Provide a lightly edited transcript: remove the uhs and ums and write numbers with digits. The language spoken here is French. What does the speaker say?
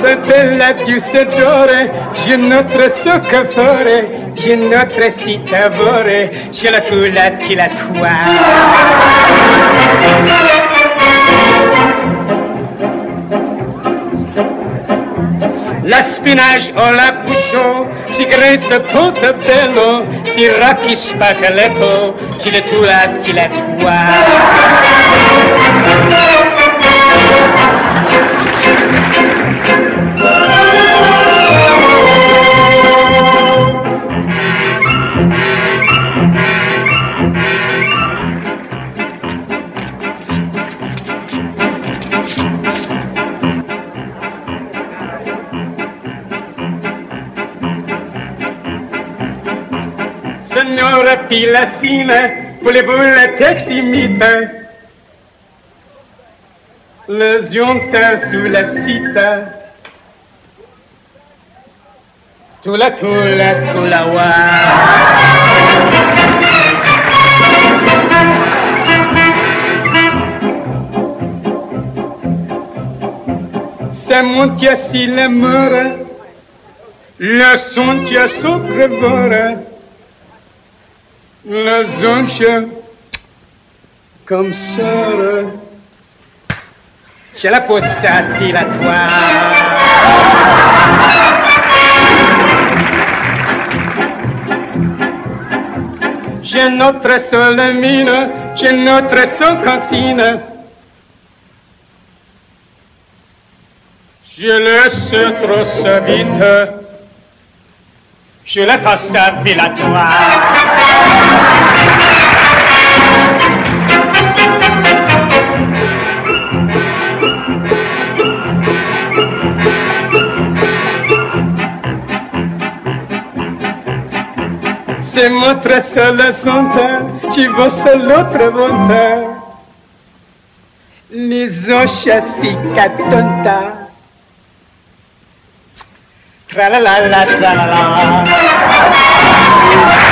Ore bella giusta d'ore, je notre soccofore, je notre citavore, je la tula tila toi. La spinage o la bouchon, sigarette Portobello, si racchi spaghetto, je la tula tila toi. Signora Pilacina, voulez-vous la teximite? Le zionta sous la cita. Tula wa. C'est mon tia si l'amour, le son tia socrevore. La zonche comme ça, j'ai la peau dilatoire. J'ai notre seule mine, j'ai notre seule consigne. Je laisse trop sa vite, je la tasse dilatoire. C'est notre seule sonta, ci vosse l'autre volta. Les oches si catonta. Tra la la la tra la la.